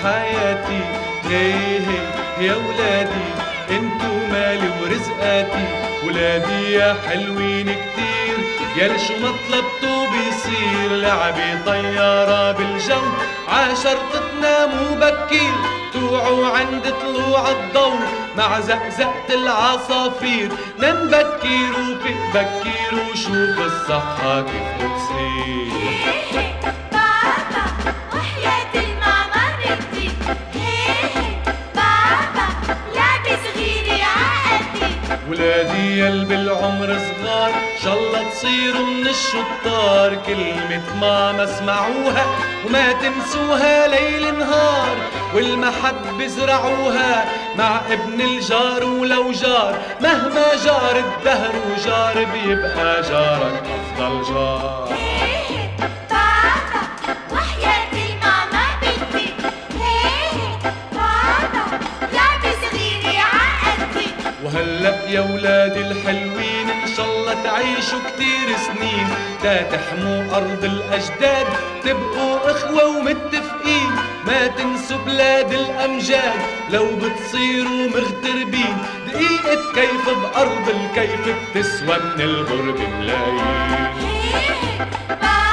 حياتي. هي هي يا ولادي انتو مالي ورزقاتي، ولادي يا حلوين كتير ياللي شو ما طلبتو بيصير. لعبي طيارة بالجو عاشرت تناموا بكير، توعوا عند طلوع الضو مع زقزقة العصافير. نام بكير وفيق بكير وشوف الصحة كيف بتصير. بابا وحياة الماما بدي بابا لعبة صغيرة عقدي. ولادي يل بالعمر صغار شالله تصيروا من الشطار، كلمة ماما اسمعوها وما تنسوها ليل نهار، والمحبة زرعوها مع ابن الجار. ولو جار مهما جار الدهر وجار بيبقى جارك أفضل جار. بابا وحياة الماما بدي بابا لعبة صغيرة عقدي. وهلأ يا ولادي الحلوين إن شاء الله تعيشوا كتير سنين، تحموا أرض الأجداد تبقوا إخوة ومتفقين. ما تنسوا بلاد الأمجاد لو بتصيروا مغتربين، دقيقة كيف بأرض الكيف بتسوى من الغرب ملايين.